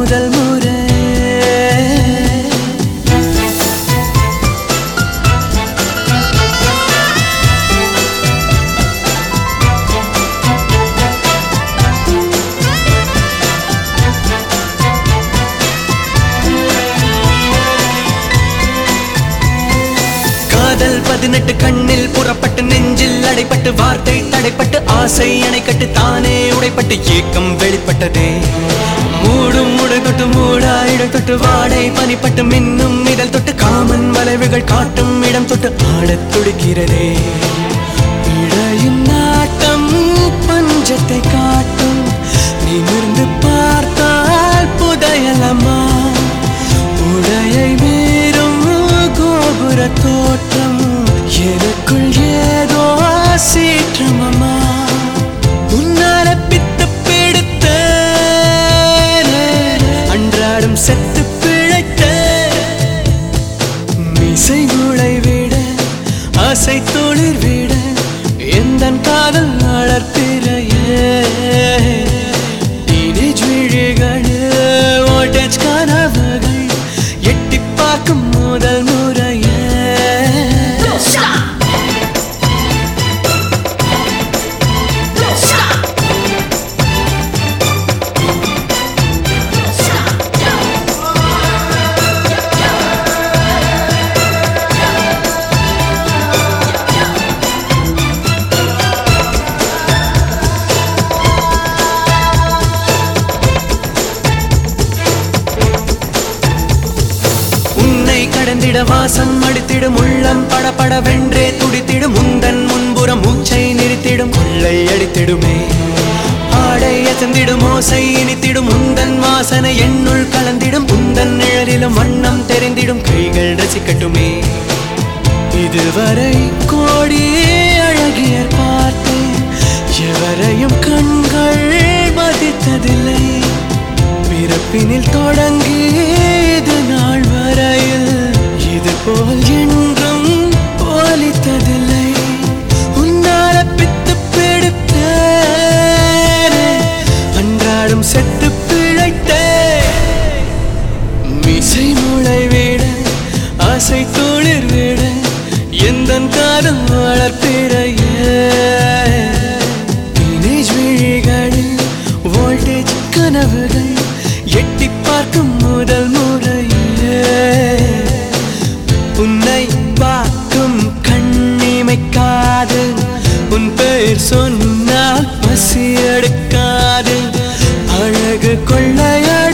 முதல் முறை காதல் 18 கண்ணில் புறப்பட்டு நெஞ்சில் அடைப்பட்டு வார்த்தை தடைப்பட்டு ஆசை அணைக்கட்டு தானே உடைப்பட்டு ஏக்கம் வெளிப்பட்டதே மூடும் முடை தொட்டு மூடாயிடம் தொட்டு வாடை பனிப்பட்டு மின்னும் இதழ் தொட்டு காமன் வளைவுகள் காட்டும் இடம் தொட்டு ஆடத் துடிக்கிறதே இடையின் நாட்டம் பஞ்சத்தை காட்டும் நிமிர்ந்து பார்த்தால் புதையலமா உடையை மீறும் கோபுர தோற்றம் எனக்குள் ஏதோ சீற்றமம்மா உன்னால பித்து பிடித்த அன்றாடம் செத்து பிழைத்த மீசை மூளை விட ஆசை தொழில் விட எந்த காதல் வளர்ப்பிறையே டீனேஜ் விழிகள் வோல்டேஜ் கனவுகள் எட்டி பார்க்கும் முதல் முறையே கடந்திட வாசம் அடித்திடும் உள்ளம் படபட வென்றே துடித்திடும் முந்தன் முன்புறம் மூச்சை நிறுத்திடும் கொள்ளை அடித்திடுமே ஆடை அசந்திடும் ஓசை இனித்திடும் முந்தன் வாசனை என்னுள் கலந்திடும் முந்தன் நிழலிலும் வண்ணம் தெரிந்திடும் கைகள் ரசிக்கட்டுமே இதுவரை கோடி அழகியர் பார்த்தேன் எவரையும் கண்கள் மதித்ததில்லை பிறப்பினில் தொடங்கி இது நாள் வரையில் இது போல் என்றும் போலித்ததில்லை உன்னால பித்து பிடித்த அன்றாடம் செத்து பிழைத்த மீசை மூளை விட ஆசை தொழில் விட எந்த காதல் வளர்ப்பிறையே டீனேஜ் விழிகளில் வோல்டேஜ் கனவுகள் எட்டி பார்க்கும் முதல் முறையே உன்னை பார்க்கும் கண்ணிமைக்காது உன் பெயர் சொன்னால் பசி எடுக்காது அழகு கொள்ளைய